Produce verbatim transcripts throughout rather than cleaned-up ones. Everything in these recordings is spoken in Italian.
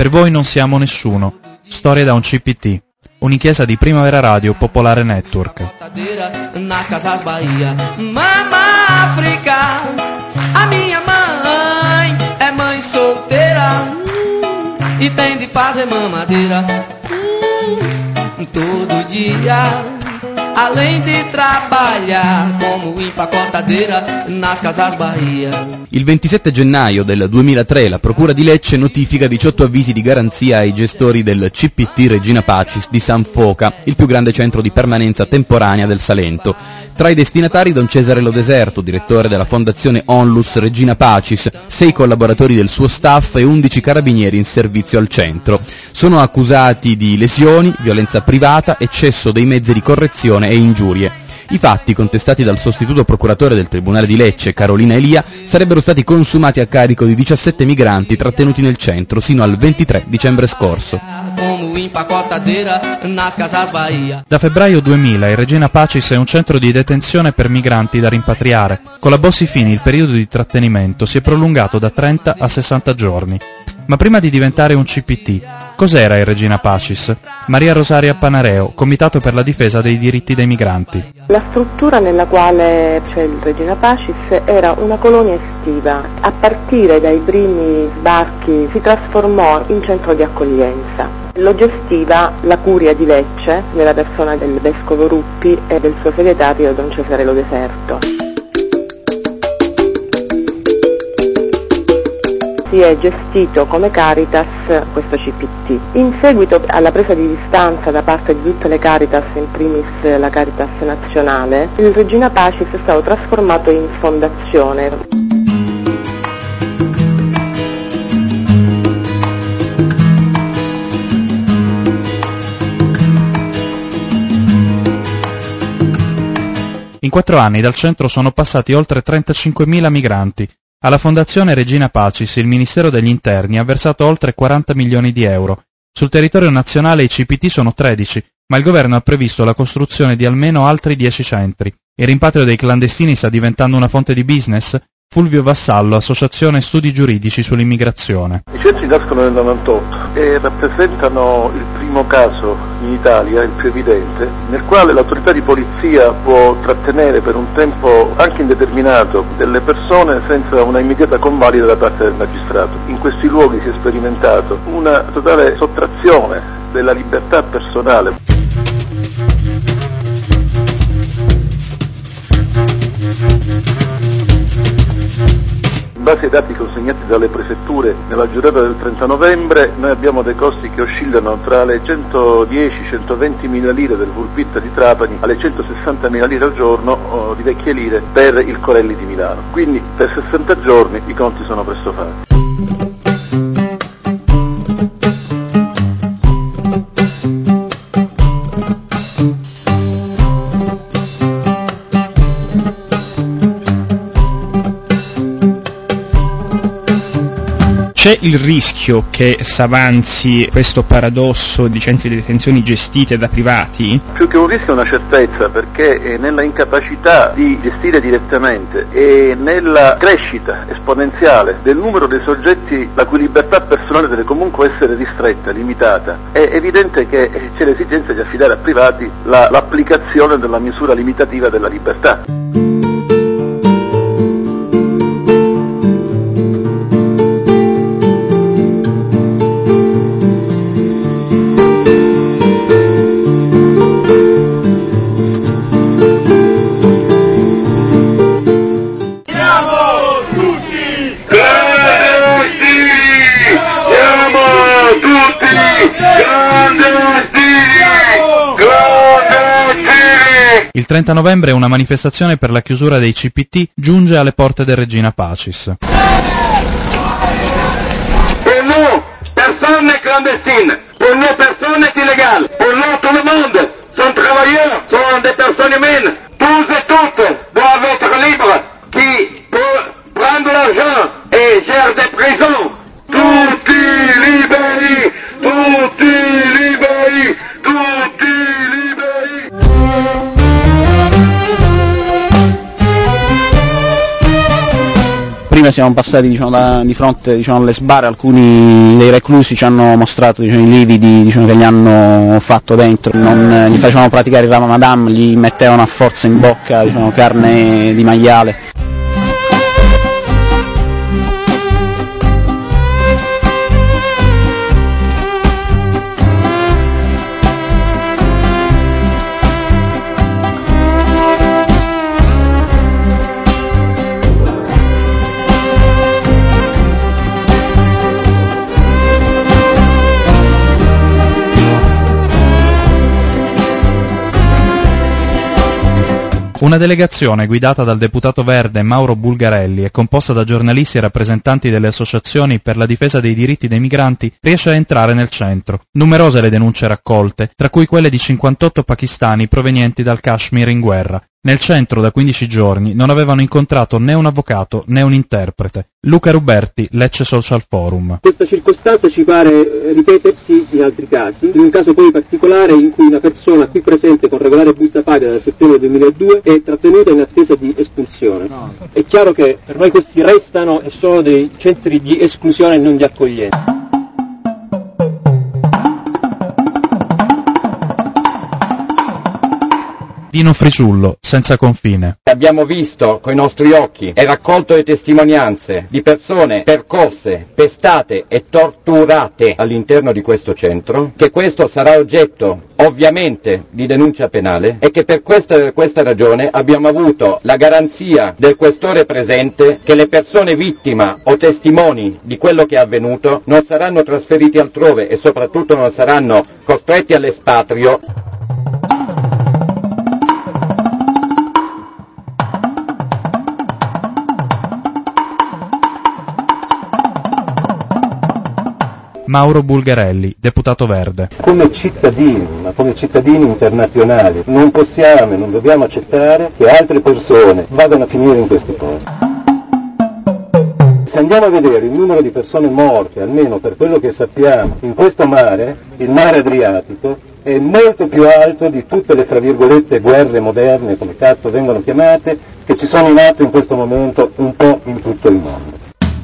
Per voi non siamo nessuno. Storie da un C P T. Un'inchiesta di Primavera Radio Popolare Network. Nas casas Bahia. Mama África, a minha mãe é mãe solteira e tem de fazer mamadeira todo dia, além de trabalhar como empacotadeira nas casas Bahia. Il ventisette gennaio del duemilatré la Procura di Lecce notifica diciotto avvisi di garanzia ai gestori del C P T Regina Pacis di San Foca, il più grande centro di permanenza temporanea del Salento. Tra i destinatari Don Cesare Lodeserto, direttore della fondazione Onlus Regina Pacis, sei collaboratori del suo staff e undici carabinieri in servizio al centro. Sono accusati di lesioni, violenza privata, eccesso dei mezzi di correzione e ingiurie. I fatti, contestati dal sostituto procuratore del Tribunale di Lecce, Carolina Elia, sarebbero stati consumati a carico di diciassette migranti trattenuti nel centro sino al ventitré dicembre scorso. Da febbraio duemila il Regina Pacis è un centro di detenzione per migranti da rimpatriare. Con la Bossi-Fini il periodo di trattenimento si è prolungato da trenta a sessanta giorni. Ma prima di diventare un C P T, cos'era il Regina Pacis? Maria Rosaria Panareo, Comitato per la difesa dei diritti dei migranti. La struttura nella quale c'è il Regina Pacis era una colonia estiva. A partire dai primi sbarchi si trasformò in centro di accoglienza. Lo gestiva la Curia di Lecce, nella persona del Vescovo Ruppi e del suo segretario Don Cesare Lodeserto. Si è gestito come Caritas questo C P T. In seguito alla presa di distanza da parte di tutte le Caritas, in primis la Caritas nazionale, il Regina Pacis è stato trasformato in fondazione. In quattro anni dal centro sono passati oltre trentacinquemila migranti. Alla Fondazione Regina Pacis il Ministero degli Interni ha versato oltre quaranta milioni di euro. Sul territorio nazionale i C P T sono tredici, ma il governo ha previsto la costruzione di almeno altri dieci centri. Il rimpatrio dei clandestini sta diventando una fonte di business? Fulvio Vassallo, Associazione Studi Giuridici sull'immigrazione. I centri nascono nel novantotto e rappresentano il primo caso in Italia, il più evidente, nel quale l'autorità di polizia può trattenere per un tempo anche indeterminato delle persone senza una immediata convalida da parte del magistrato. In questi luoghi si è sperimentato una totale sottrazione della libertà personale. In base ai dati consegnati dalle prefetture nella giornata del trenta novembre, noi abbiamo dei costi che oscillano tra le centodieci centoventi mila lire del Vulpit di Trapani alle centosessanta mila lire al giorno oh, di vecchie lire per il Corelli di Milano. Quindi per sessanta giorni i conti sono presto fatti. C'è il rischio che s'avanzi questo paradosso di centri di detenzione gestiti da privati? Più che un rischio è una certezza, perché nella incapacità di gestire direttamente e nella crescita esponenziale del numero dei soggetti la cui libertà personale deve comunque essere ristretta, limitata, è evidente che c'è l'esigenza di affidare a privati la, l'applicazione della misura limitativa della libertà. Il trenta novembre una manifestazione per la chiusura dei C P T giunge alle porte del Regina Pacis. Per noi persone clandestine, per noi persone illegali, per noi tout le monde, sono travailleurs, sono des personnes humaines, tous et toutes doivent être libres, qui prennent l'argent et gèrent des prisons, tutti liberi, tutti liberi, tutti liberi. prima siamo passati diciamo, da, di fronte diciamo, alle sbarre, alcuni dei reclusi ci hanno mostrato diciamo, i lividi diciamo, che gli hanno fatto dentro, non gli facevano praticare il Ramadan, gli mettevano a forza in bocca diciamo, carne di maiale. Una delegazione guidata dal deputato verde Mauro Bulgarelli e composta da giornalisti e rappresentanti delle associazioni per la difesa dei diritti dei migranti riesce a entrare nel centro. Numerose le denunce raccolte, tra cui quelle di cinquantotto pakistani provenienti dal Kashmir in guerra. Nel centro da quindici giorni non avevano incontrato né un avvocato né un interprete. Luca Ruberti, Lecce Social Forum. Questa circostanza ci pare ripetersi in altri casi, in un caso poi particolare in cui una persona qui presente con regolare busta paga dal settembre duemiladue è trattenuta in attesa di espulsione. No. È chiaro che per noi questi restano e sono dei centri di esclusione e non di accoglienza. Dino Frisullo, Senza Confine. Abbiamo visto coi nostri occhi e raccolto le testimonianze di persone percosse, pestate e torturate all'interno di questo centro, che questo sarà oggetto ovviamente di denuncia penale e che per questa, questa ragione abbiamo avuto la garanzia del questore presente che le persone vittima o testimoni di quello che è avvenuto non saranno trasferiti altrove e soprattutto non saranno costretti all'espatrio. Mauro Bulgarelli, deputato verde. Come cittadini, ma come cittadini internazionali, non possiamo e non dobbiamo accettare che altre persone vadano a finire in questi posti. Se andiamo a vedere il numero di persone morte, almeno per quello che sappiamo, in questo mare, il mare Adriatico, è molto più alto di tutte le, fra virgolette, guerre moderne, come cazzo vengono chiamate, che ci sono in atto in questo momento un po' in tutto il mondo.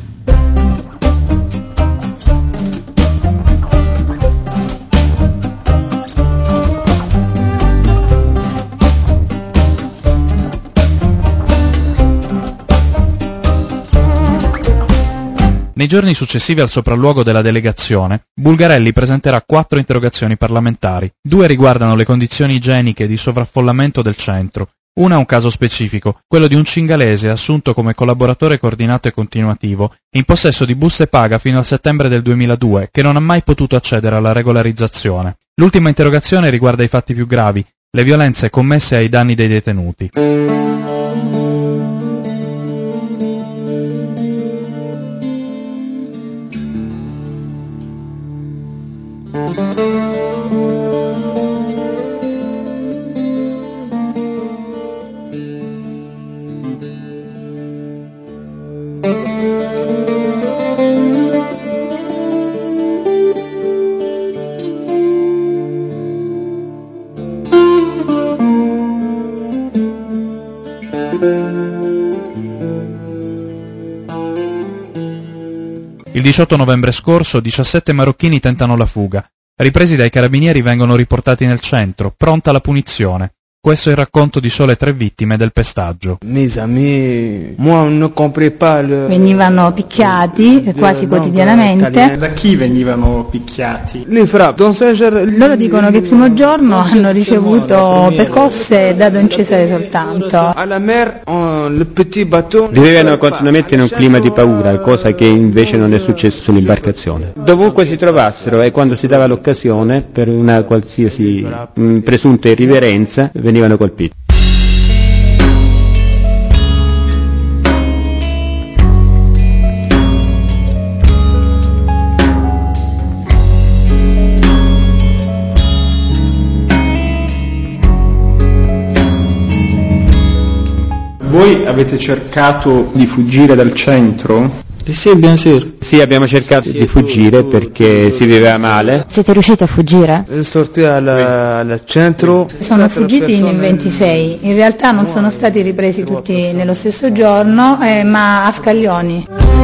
Nei giorni successivi al sopralluogo della delegazione, Bulgarelli presenterà quattro interrogazioni parlamentari. Due riguardano le condizioni igieniche di sovraffollamento del centro. Una è un caso specifico, quello di un cingalese assunto come collaboratore coordinato e continuativo, in possesso di buste paga fino al settembre del duemiladue, che non ha mai potuto accedere alla regolarizzazione. L'ultima interrogazione riguarda i fatti più gravi, le violenze commesse ai danni dei detenuti. Il diciotto novembre scorso diciassette marocchini tentano la fuga. Ripresi dai carabinieri vengono riportati nel centro, pronta la punizione. Questo è il racconto di sole tre vittime del pestaggio. Venivano picchiati quasi quotidianamente. Da chi venivano picchiati? Loro dicono che il primo giorno hanno ricevuto percosse e dato in Cesare soltanto. Vivevano continuamente in un clima di paura, cosa che invece non è successo sull'imbarcazione. Dovunque si trovassero e quando si dava l'occasione per una qualsiasi mh, presunta irriverenza venivano colpiti. Voi avete cercato di fuggire dal centro? Sì, bien sûr. Sì, abbiamo cercato di fuggire perché si viveva male. Siete riusciti a fuggire? Sortì al, al centro. Sono fuggiti in ventisei, in realtà non sono stati ripresi tutti nello stesso giorno, eh, ma a scaglioni.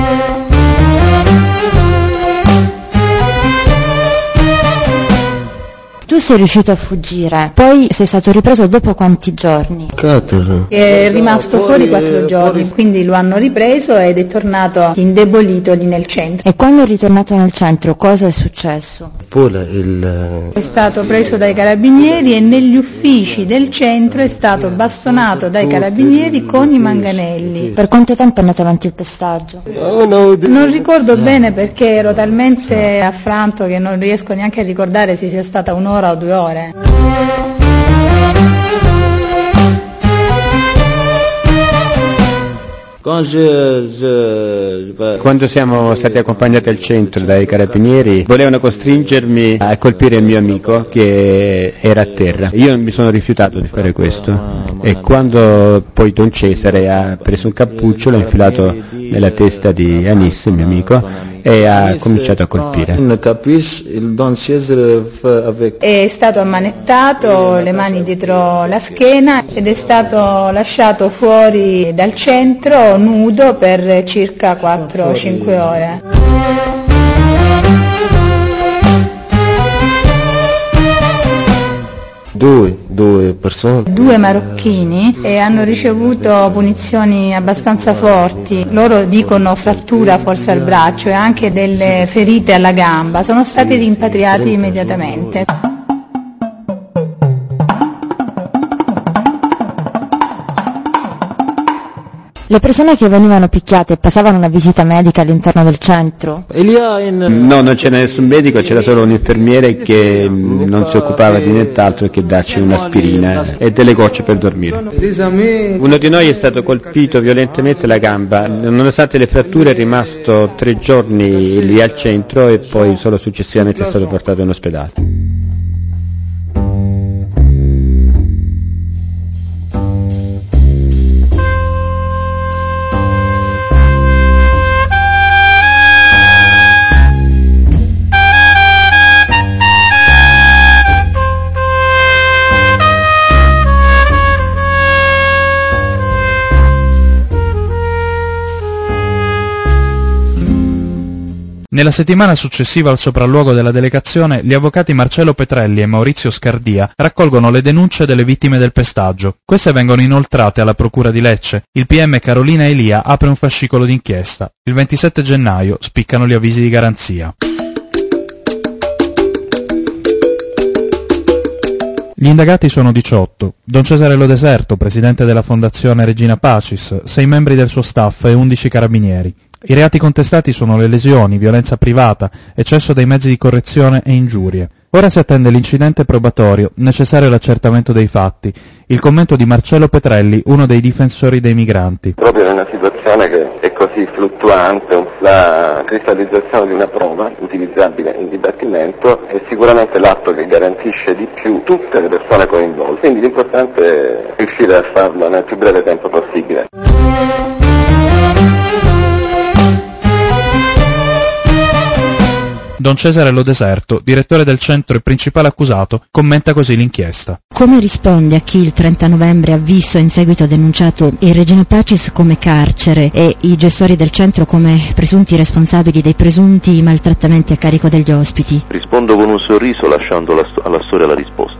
Tu sei riuscito a fuggire, poi sei stato ripreso dopo quanti giorni? Quattro. È rimasto fuori quattro giorni, quindi lo hanno ripreso ed è tornato indebolito lì nel centro. E quando è ritornato nel centro cosa è successo? Il... È stato preso dai carabinieri e negli uffici del centro è stato bastonato dai carabinieri con i manganelli. Per quanto tempo è andato avanti il pestaggio? Non ricordo bene perché ero talmente affranto che non riesco neanche a ricordare se sia stata un'ora o due ore. Quando siamo stati accompagnati al centro dai carabinieri volevano costringermi a colpire il mio amico che era a terra. Io mi sono rifiutato di fare questo e quando poi Don Cesare ha preso un cappuccio l'ha infilato nella testa di Anis, il mio amico, e ha cominciato a colpire. È stato ammanettato, le mani dietro la schiena ed è stato lasciato fuori dal centro nudo per circa quattro o cinque ore. Due, due persone. Due marocchini e hanno ricevuto punizioni abbastanza forti. Loro dicono frattura forse al braccio e anche delle ferite alla gamba. Sono stati rimpatriati immediatamente. Le persone che venivano picchiate passavano una visita medica all'interno del centro? No, non c'era nessun medico, c'era solo un infermiere che non si occupava di nient'altro che darci un'aspirina e delle gocce per dormire. Uno di noi è stato colpito violentemente alla gamba, nonostante le fratture è rimasto tre giorni lì al centro e poi solo successivamente è stato portato in ospedale. Nella settimana successiva al sopralluogo della delegazione, gli avvocati Marcello Petrelli e Maurizio Scardia raccolgono le denunce delle vittime del pestaggio. Queste vengono inoltrate alla Procura di Lecce. Il P M Carolina Elia apre un fascicolo d'inchiesta. Il ventisette gennaio spiccano gli avvisi di garanzia. Gli indagati sono diciotto. Don Cesare Lodeserto, presidente della Fondazione Regina Pacis, sei membri del suo staff e undici carabinieri. I reati contestati sono le lesioni, violenza privata, eccesso dei mezzi di correzione e ingiurie. Ora si attende l'incidente probatorio, necessario l'accertamento dei fatti. Il commento di Marcello Petrelli, uno dei difensori dei migranti. Proprio in una situazione che è così fluttuante, la cristallizzazione di una prova utilizzabile in dibattimento è sicuramente l'atto che garantisce di più tutte le persone coinvolte. Quindi l'importante è riuscire a farlo nel più breve tempo possibile. Don Cesare Lodeserto, direttore del centro e principale accusato, commenta così l'inchiesta. Come risponde a chi il trenta novembre ha visto e in seguito denunciato il Regina Pacis come carcere e i gestori del centro come presunti responsabili dei presunti maltrattamenti a carico degli ospiti? Rispondo con un sorriso lasciando alla, sto- alla storia la risposta.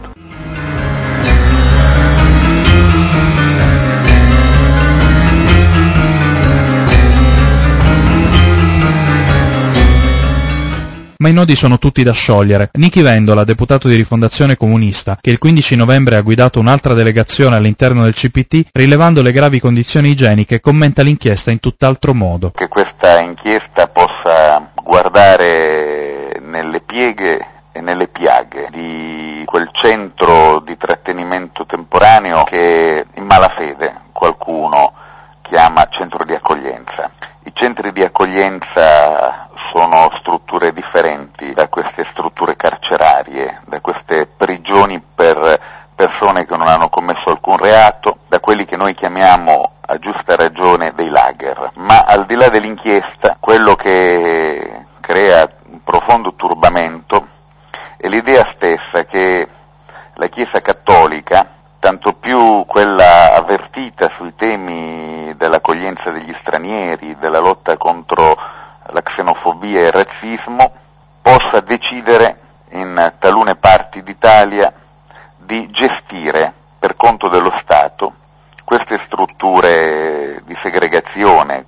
Ma i nodi sono tutti da sciogliere. Nichi Vendola, deputato di Rifondazione Comunista, che il quindici novembre ha guidato un'altra delegazione all'interno del C P T, rilevando le gravi condizioni igieniche, commenta l'inchiesta in tutt'altro modo. Che questa inchiesta possa guardare nelle pieghe e nelle piaghe di quel centro di trattenimento temporaneo che in malafede qualcuno chiama centro di accoglienza. I centri di accoglienza sono strutture differenti da queste strutture carcerarie, da queste prigioni per persone che non hanno commesso alcun reato, da quelli che noi chiamiamo a giusta ragione dei lager. Ma al di là dell'inchiesta, quello che crea un profondo turbamento è l'idea stessa che la Chiesa cattolica, tanto più quella avvertita sui temi dell'accoglienza degli stranieri, della lotta contro la xenofobia e il razzismo, possa decidere in talune parti d'Italia di gestire per conto dello Stato queste strutture di segregazione.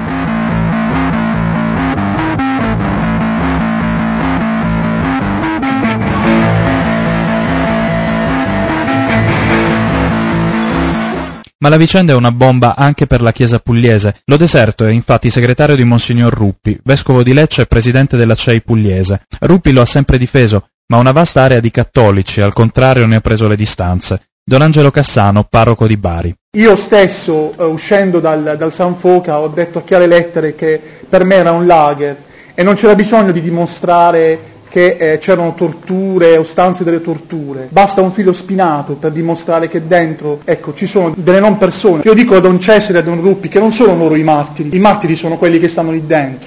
Ma la vicenda è una bomba anche per la Chiesa pugliese. Lo Deserto è infatti segretario di Monsignor Ruppi, vescovo di Lecce e presidente della C E I pugliese. Ruppi lo ha sempre difeso, ma una vasta area di cattolici, al contrario, ne ha preso le distanze. Don Angelo Cassano, parroco di Bari. Io stesso, eh, uscendo dal, dal San Foca, ho detto a chiare lettere che per me era un lager e non c'era bisogno di dimostrare che eh, c'erano torture o stanze delle torture. Basta un filo spinato per dimostrare che dentro, ecco, ci sono delle non persone. Io dico a Don Cesare e a Don Ruppi che non sono loro i martiri, i martiri sono quelli che stanno lì dentro.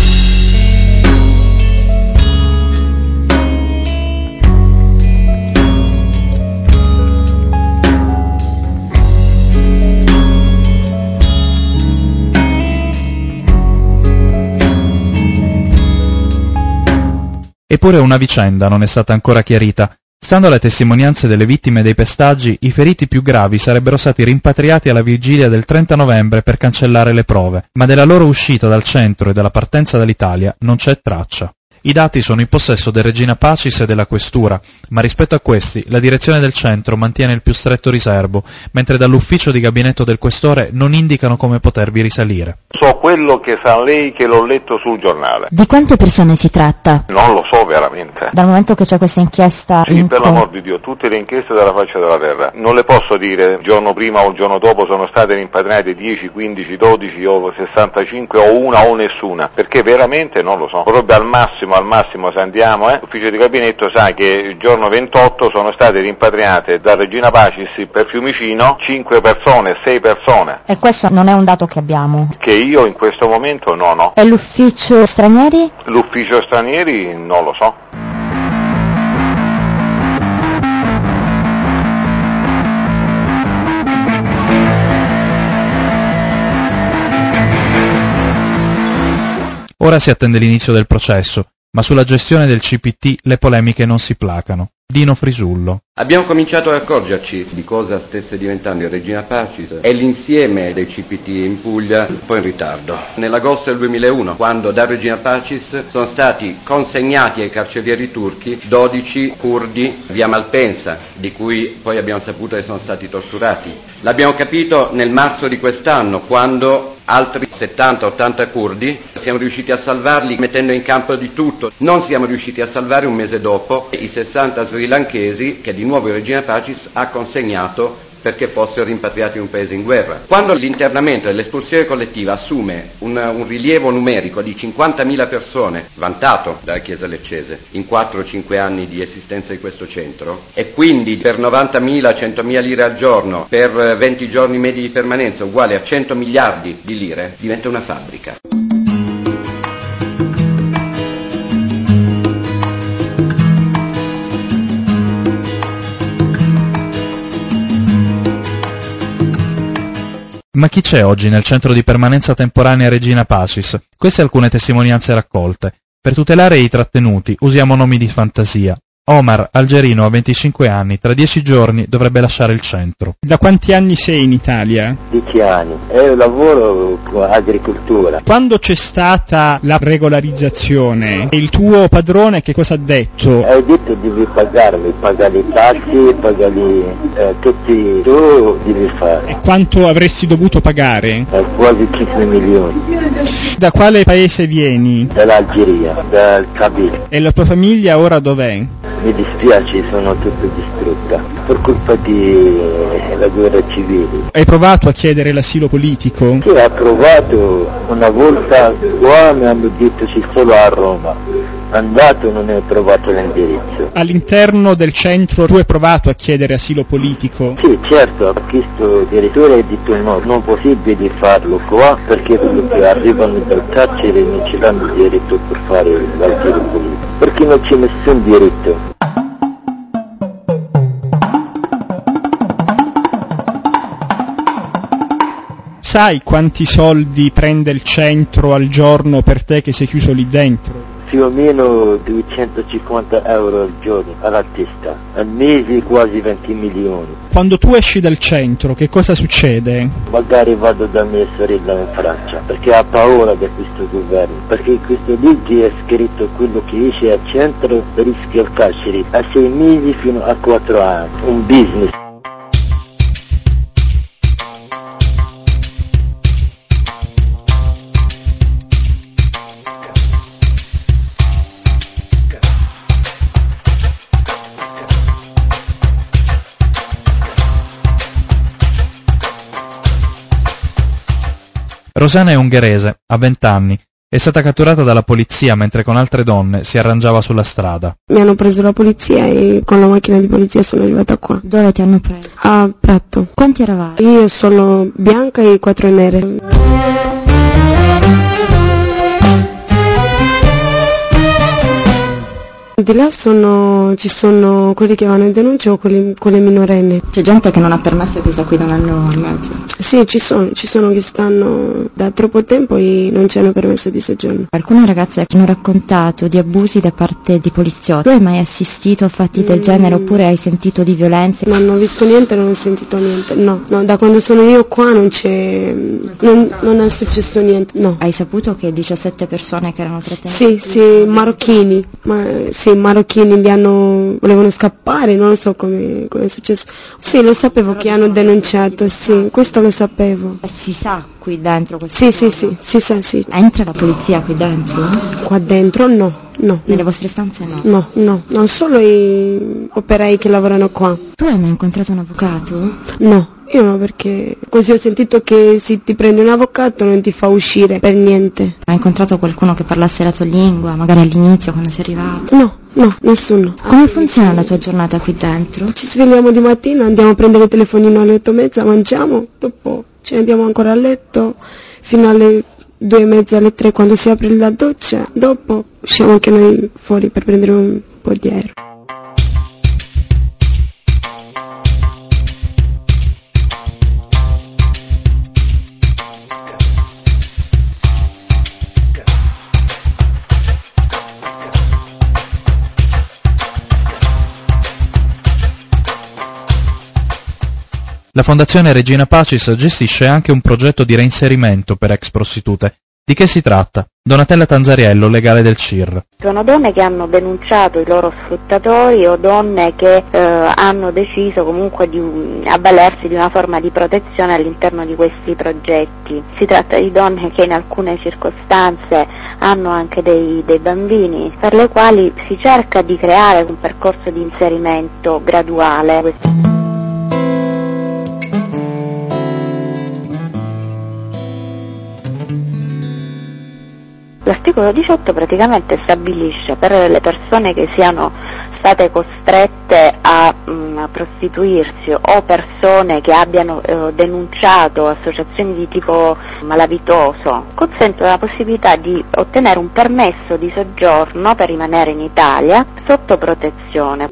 Eppure una vicenda non è stata ancora chiarita. Stando alle testimonianze delle vittime dei pestaggi, i feriti più gravi sarebbero stati rimpatriati alla vigilia del trenta novembre per cancellare le prove, ma della loro uscita dal centro e della partenza dall'Italia non c'è traccia. I dati sono in possesso del Regina Pacis e della Questura, ma rispetto a questi la direzione del centro mantiene il più stretto riservo, mentre dall'ufficio di gabinetto del Questore non indicano come potervi risalire. So quello che sa lei, che l'ho letto sul giornale. Di quante persone si tratta? Non lo so veramente. Dal momento che c'è questa inchiesta... Sì, in per co- l'amor di Dio, tutte le inchieste della faccia della terra. Non le posso dire il giorno prima o il giorno dopo sono state rimpatriate dieci, quindici, dodici o sessantacinque o una o nessuna, perché veramente non lo so. Proprio al massimo, al massimo se andiamo, eh, l'ufficio di gabinetto sa che il giorno ventotto sono state rimpatriate da Regina Pacis per Fiumicino cinque persone, sei persone. E questo non è un dato che abbiamo? Che io in questo momento no, no. E l'ufficio stranieri? L'ufficio stranieri non lo so. Ora si attende l'inizio del processo, ma sulla gestione del C P T le polemiche non si placano. Dino Frisullo. Abbiamo cominciato ad accorgerci di cosa stesse diventando il Regina Pacis e l'insieme dei C P T in Puglia un po' in ritardo. Nell'agosto del duemilauno, quando da Regina Pacis sono stati consegnati ai carcerieri turchi dodici curdi via Malpensa, di cui poi abbiamo saputo che sono stati torturati. L'abbiamo capito nel marzo di quest'anno, quando altri settanta ottanta curdi siamo riusciti a salvarli mettendo in campo di tutto. Non siamo riusciti a salvare un mese dopo i sessanta srilankesi che di nuovo il Regina Pacis ha consegnato perché fossero rimpatriati in un paese in guerra. Quando l'internamento e l'espulsione collettiva assume un, un rilievo numerico di cinquantamila persone, vantato dalla Chiesa leccese, in quattro o cinque anni di esistenza di questo centro, e quindi per novantamila centomila lire al giorno, per venti giorni medi di permanenza, uguale a cento miliardi di lire, diventa una fabbrica. Ma chi c'è oggi nel centro di permanenza temporanea Regina Pacis? Queste alcune testimonianze raccolte. Per tutelare i trattenuti usiamo nomi di fantasia. Omar, algerino, ha venticinque anni, tra dieci giorni dovrebbe lasciare il centro. Da quanti anni sei in Italia? Dieci anni, e lavoro con agricoltura. Quando c'è stata la regolarizzazione, il tuo padrone che cosa ha detto? Ha detto devi pagarmi, pagare le tasse, pagare eh, tutti, tu devi fare. E quanto avresti dovuto pagare? Eh, quasi cinque milioni. Da quale paese vieni? Dall'Algeria, dal Kabyle. E la tua famiglia ora dov'è? Mi dispiace, sono tutto distrutta per colpa della guerra civile. Hai provato a chiedere l'asilo politico? Sì, ho provato una volta qua, mi hanno detto c'è solo a Roma. andato non ho trovato l'indirizzo. All'interno del centro tu hai provato a chiedere asilo politico? Sì, certo, ho chiesto il direttore e ha detto no, non è possibile di farlo qua perché quelli che arrivano dal carcere non ci danno diritto per fare l'asilo politico, perché non c'è nessun diritto. Sai quanti soldi prende il centro al giorno per te che sei chiuso lì dentro? Più o meno duecentocinquanta euro al giorno alla testa, al mese quasi venti milioni. Quando tu esci dal centro che cosa succede? Magari vado da mia sorella in Francia perché ha paura di questo governo, perché in questa legge è scritto quello che esce al centro rischia il carcere a sei mesi fino a quattro anni, un business. Rosanna è ungherese, ha vent'anni, è stata catturata dalla polizia mentre con altre donne si arrangiava sulla strada. Mi hanno preso la polizia e con la macchina di polizia sono arrivata qua. Dove ti hanno preso? A Prato. Quanti eravate? Io sono bianca e quattro nere. Di là sono, ci sono quelli che vanno in denuncia o quelli, quelle minorenni. C'è gente che non ha permesso che sta qui da un anno e mezzo? Sì, ci sono, ci sono che stanno da troppo tempo e non ci hanno permesso di soggiorno. Alcune ragazze hanno raccontato di abusi da parte di poliziotti. Tu hai mai assistito a fatti del mm. genere oppure hai sentito di violenze? Non ho visto niente, non ho sentito niente, no, no, da quando sono io qua non c'è, non, non è successo niente, no. Hai saputo che diciassette persone che erano trattenute? Sì, sì, marocchini, ma sì, marocchini li hanno, volevano scappare, non lo so come, come è successo. Sì, lo sapevo che hanno denunciato, sì, questo lo sapevo. Si sa qui dentro questo? Sì, sì, sì, si sa, sì. Entra la polizia qui dentro? Qua dentro no, no. Nelle vostre stanze no? No, no, non solo i operai che lavorano qua. Tu hai mai incontrato un avvocato? No. Io no, perché così ho sentito che se ti prendi un avvocato non ti fa uscire per niente. Hai incontrato qualcuno che parlasse la tua lingua, magari all'inizio quando sei arrivato? No, no, nessuno. Come funziona la tua giornata qui dentro? Ci svegliamo di mattina, andiamo a prendere il telefonino alle otto e mezza, mangiamo, dopo ci andiamo ancora a letto fino alle due e mezza, alle tre quando si apre la doccia, dopo usciamo anche noi fuori per prendere un po' di aereo. La Fondazione Regina Pacis gestisce anche un progetto di reinserimento per ex prostitute. Di che si tratta? Donatella Tanzariello, legale del C I R. Sono donne che hanno denunciato i loro sfruttatori o donne che eh, hanno deciso comunque di um, avvalersi di una forma di protezione all'interno di questi progetti. Si tratta di donne che in alcune circostanze hanno anche dei, dei bambini, per le quali si cerca di creare un percorso di inserimento graduale. L'articolo diciotto praticamente stabilisce per le persone che siano state costrette a, mh, a prostituirsi o persone che abbiano eh, denunciato associazioni di tipo malavitoso, consente la possibilità di ottenere un permesso di soggiorno per rimanere in Italia sotto protezione.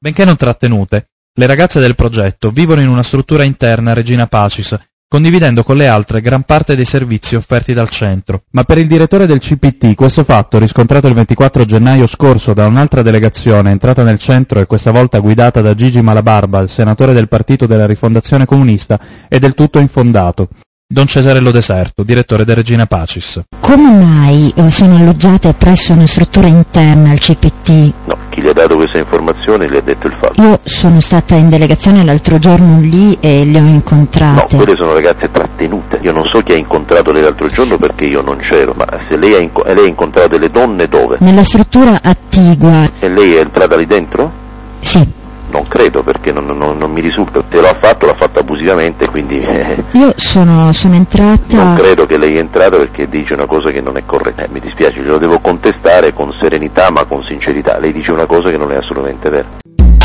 Benché non trattenute, le ragazze del progetto vivono in una struttura interna a Regina Pacis, condividendo con le altre gran parte dei servizi offerti dal centro. Ma per il direttore del C P T questo fatto, riscontrato il ventiquattro gennaio scorso da un'altra delegazione entrata nel centro e questa volta guidata da Gigi Malabarba, il senatore del Partito della Rifondazione Comunista, è del tutto infondato. Don Cesarello Deserto, direttore del Regina Pacis. Come mai sono alloggiate presso una struttura interna al C P T? No, chi gli ha dato questa informazione gli ha detto il fatto. Io sono stata in delegazione l'altro giorno lì e le ho incontrate. No, quelle sono ragazze trattenute. Io non so chi ha incontrato lei l'altro giorno perché io non c'ero, ma se lei ha, inco- lei ha incontrato delle donne dove? Nella struttura attigua. E lei è entrata lì dentro? Sì. Non credo, perché non, non, non mi risulta. Se lo ha fatto, l'ha fatto abusivamente, quindi... Eh, Io sono, sono entrata... Non credo che lei è entrata perché dice una cosa che non è corretta. Eh, mi dispiace, glielo devo contestare con serenità ma con sincerità. Lei dice una cosa che non è assolutamente vera.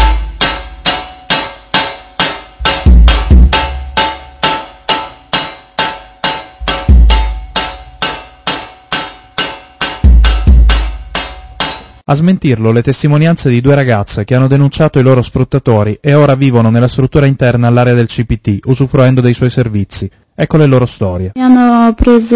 A smentirlo le testimonianze di due ragazze che hanno denunciato i loro sfruttatori e ora vivono nella struttura interna all'area del C P T, usufruendo dei suoi servizi. Ecco le loro storie. Mi hanno preso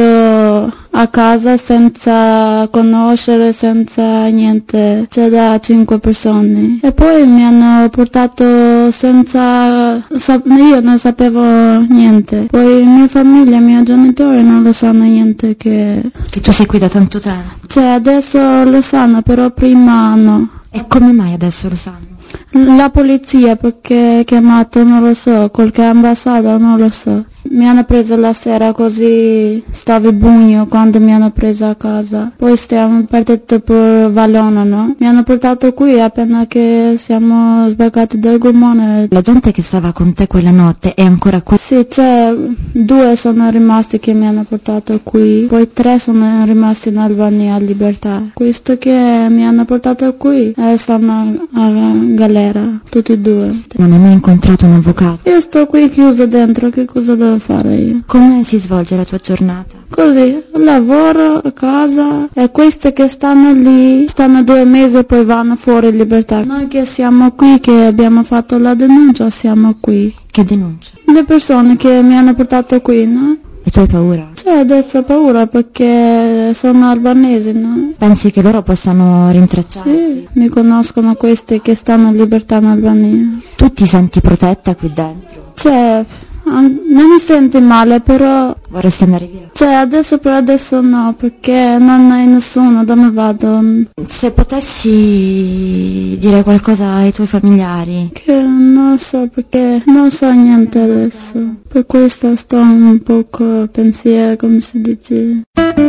a casa senza conoscere, senza niente, cioè da cinque persone. E poi mi hanno portato senza... io non sapevo niente. Poi mia famiglia, i miei genitori non lo sanno niente che... Che tu sei qui da tanto tempo? Cioè adesso lo sanno, però prima no. E come mai adesso lo sanno? La polizia, perché ha chiamato, non lo so, qualche ambasciata, non lo so. Mi hanno preso la sera così, stavo buio quando mi hanno preso a casa. Poi stiamo partiti per Vallona, no? Mi hanno portato qui appena che siamo sbarcati dal gommone. La gente che stava con te quella notte è ancora qui? Sì, cioè due sono rimasti che mi hanno portato qui, poi tre sono rimasti in Albania a libertà. Questo che mi hanno portato qui eh, stanno a galera, tutti e due. Non hai mai incontrato un avvocato? Io sto qui chiuso dentro, che cosa devo fare io? Come si svolge la tua giornata? Così, lavoro a casa e queste che stanno lì stanno due mesi e poi vanno fuori in libertà. Noi che siamo qui, che abbiamo fatto la denuncia, siamo qui. Che denuncia? Le persone che mi hanno portato qui, no? E tu hai paura? Cioè adesso ho paura perché sono albanesi, no? Pensi che loro possano rintracciarti? Sì, mi conoscono questi che stanno in libertà in Albania. Tu ti senti protetta qui dentro? Cioè... non mi senti male, però... Vorresti andare via? Cioè, adesso per adesso no, perché non hai nessuno, dove vado? Se potessi dire qualcosa ai tuoi familiari? Che non so, perché non so niente adesso. Per questo sto un poco pensiero, come si dice.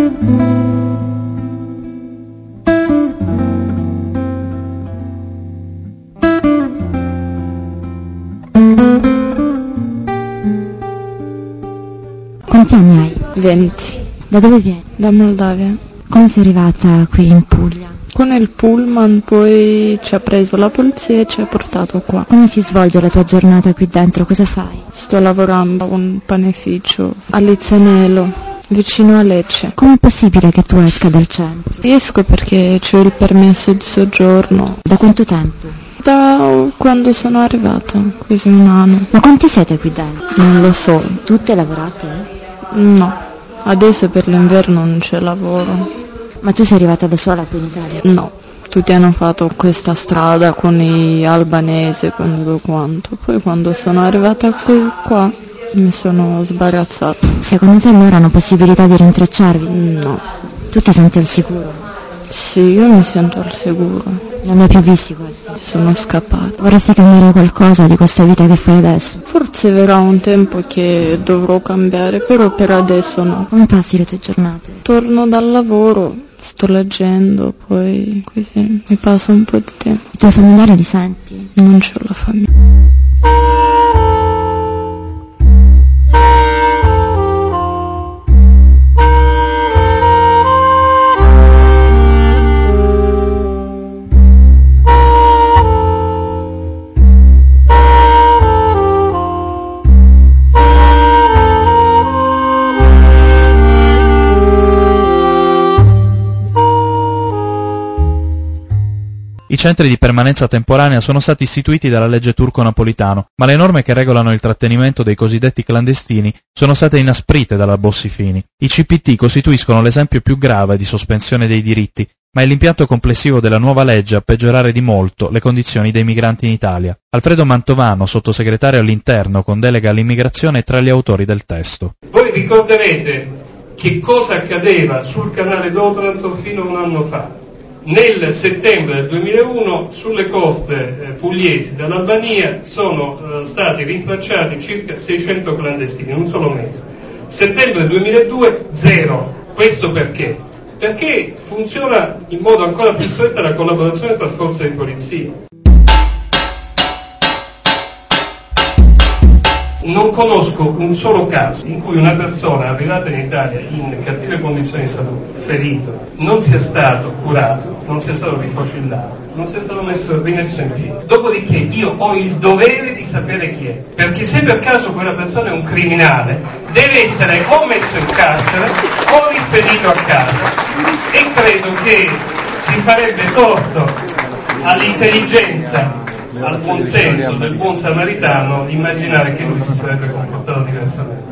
Quanti anni hai? venti. Da dove vieni? Da Moldavia. Come sei arrivata qui in Puglia? Con il pullman, poi ci ha preso la polizia e ci ha portato qua. Come si svolge la tua giornata qui dentro? Cosa fai? Sto lavorando a un panificio a Lizzanello, vicino a Lecce. Com'è possibile che tu esca dal centro? Esco perché ho il permesso di soggiorno. Da quanto tempo? Da quando sono arrivata, quasi un anno. Ma quanti siete qui dentro? Non lo so. Tutte lavorate? No, adesso per l'inverno non c'è lavoro. Ma tu sei arrivata da sola qui in Italia? No, tutti hanno fatto questa strada con gli albanesi, con tutto quanto. Poi quando sono arrivata qui, qua mi sono sbarazzata. Secondo te loro hanno possibilità di rintracciarvi? No. Tu ti senti al sicuro? Sì, io mi sento al sicuro. Non li hai più visti questi? Sono scappati. Vorresti cambiare qualcosa di questa vita che fai adesso? Forse verrà un tempo che dovrò cambiare, però per adesso no. Come passi le tue giornate? Torno dal lavoro, sto leggendo, poi così mi passa un po' di tempo. I tuoi familiari li senti? Non c'ho la famiglia. I centri di permanenza temporanea sono stati istituiti dalla legge Turco-Napolitano, ma le norme che regolano il trattenimento dei cosiddetti clandestini sono state inasprite dalla Bossi-Fini. I C P T costituiscono l'esempio più grave di sospensione dei diritti, ma è l'impianto complessivo della nuova legge a peggiorare di molto le condizioni dei migranti in Italia. Alfredo Mantovano, sottosegretario all'Interno con delega all'immigrazione, è tra gli autori del testo. Voi ricorderete che cosa accadeva sul canale d'Otranto fino a un anno fa. Nel settembre del duemilauno sulle coste eh, pugliesi dall'Albania sono eh, stati rintracciati circa seicento clandestini in un solo mese. Settembre duemiladue zero. Questo perché? Perché funziona in modo ancora più stretto la collaborazione tra forze di polizia. Non conosco un solo caso in cui una persona arrivata in Italia in cattive condizioni di salute, ferito, non sia stato curato, non sia stato rifocillato, non sia stato messo, rimesso in piedi. Dopodiché io ho il dovere di sapere chi è, perché se per caso quella persona è un criminale, deve essere o messo in carcere o rispedito a casa, e credo che si farebbe torto all'intelligenza, al buon senso del buon samaritano immaginare che lui si sarebbe comportato diversamente.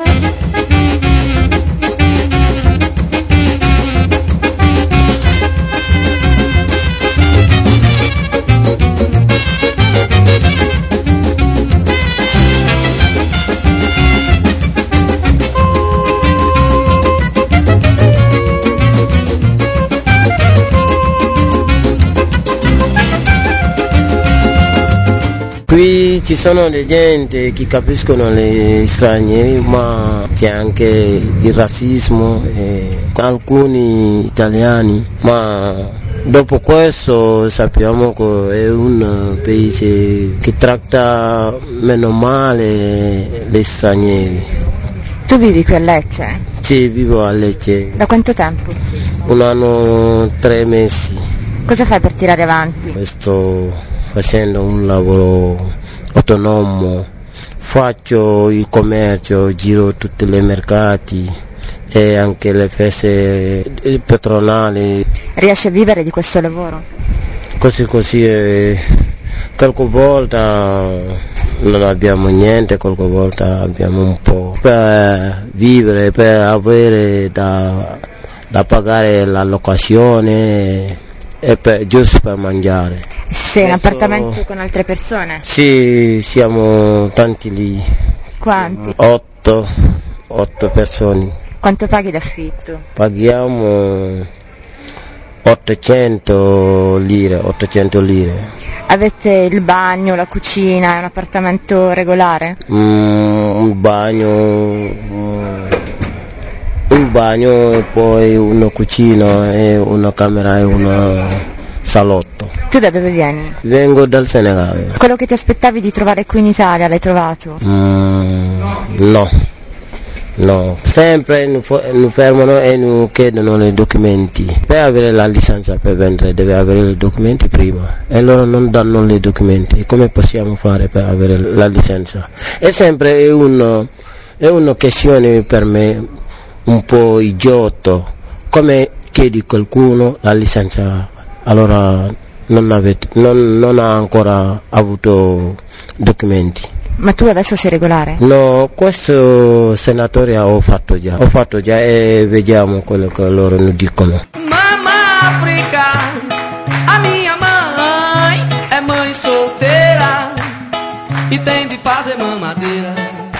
Qui ci sono le gente che capiscono gli stranieri, ma c'è anche il razzismo e alcuni italiani, ma dopo questo sappiamo che è un paese che tratta meno male gli stranieri. Tu vivi qui a Lecce? Sì, vivo a Lecce. Da quanto tempo? Un anno, tre mesi. Cosa fai per tirare avanti? Sto facendo un lavoro autonomo, faccio il commercio, giro tutti i mercati e anche le feste patronali. Riesci a vivere di questo lavoro? Così così, eh, qualche volta non abbiamo niente, qualche volta abbiamo un po' per vivere, per avere da, da pagare la locazione e per, giusto per mangiare. Sei in appartamento con altre persone? Sì, siamo tanti lì. Quanti? Otto, otto persone. Quanto paghi d'affitto? Paghiamo ottocento lire, ottocento lire. Avete il bagno, la cucina, è un appartamento regolare? Mm, un bagno, mm, un bagno e poi una cucina e una camera e un salotto. Tu da dove vieni? Vengo dal Senegal. Quello che ti aspettavi di trovare qui in Italia l'hai trovato? Mm, no, no, sempre mi fermano e mi chiedono i documenti. Per avere la licenza per vendere deve avere i documenti prima e loro non danno i documenti. Come possiamo fare per avere la licenza? È sempre è una, è una questione per me un po' idiota. Come chiedi a qualcuno la licenza, allora non, avete, non, non ha ancora avuto documenti. Ma tu adesso sei regolare? No, questo senatore ho fatto già, ho fatto già e vediamo quello che loro mi dicono. Mamma Africa, a minha mãe é mãe solteira e tem di fare mamadeira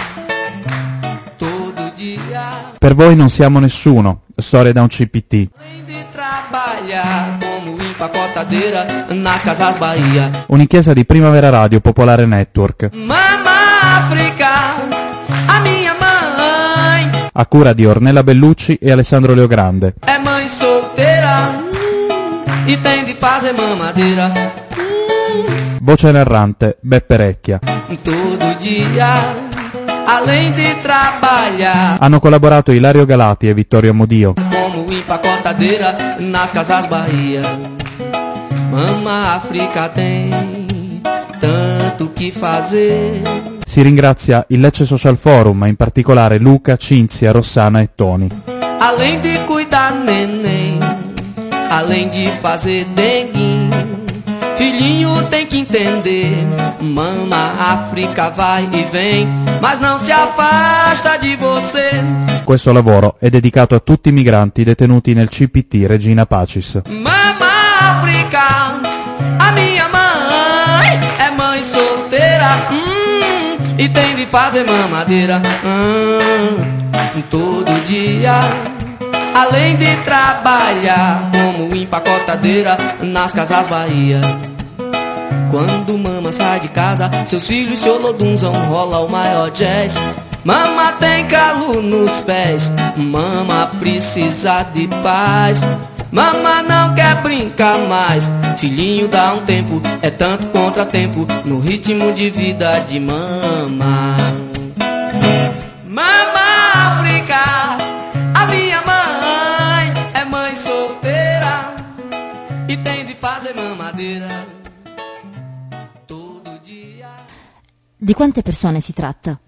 todo dia. Per voi non siamo nessuno, storia da un C P T. Trabalha como empacotadeira nas casas Bahia. Un'inchiesta di Primavera Radio Popolare Network. Mamma Africa, a minha mãe A cura di Ornella Bellucci e Alessandro Leogrande. é mãe solteira e tem de fazer mamadeira Voce narrante Beppe Recchia. todo dia. Além de trabalhar Hanno collaborato Ilario Galati e Vittorio Amodio. como empacotadeira nas casas Bahia. Mamma Africa tem tanto que fazer. Si ringrazia il Lecce Social Forum, in particolare Luca, Cinzia, Rossana e Toni. Além de cuidar neném, além de fazer dengue, filhinho tem que entender. Mama, África vai e vem, mas não se afasta de você. Questo lavoro è dedicato a tutti i migranti detenuti nel C P T Regina Pacis. Mama, África, a minha mãe é mãe solteira, hum, e tem de fazer mamadeira hum, todo dia. Além de trabalhar como empacotadeira nas Casas Bahia. Quando mama sai de casa, seus filhos se olodunzam, rola o maior jazz. Mama tem calo nos pés, mama precisa de paz. Mama não quer brincar mais, filhinho dá um tempo, é tanto contratempo no ritmo de vida de mama. Mama, África, a minha mãe é mãe solteira e tem de fazer mamadeira todo dia. Di quante persone si tratta?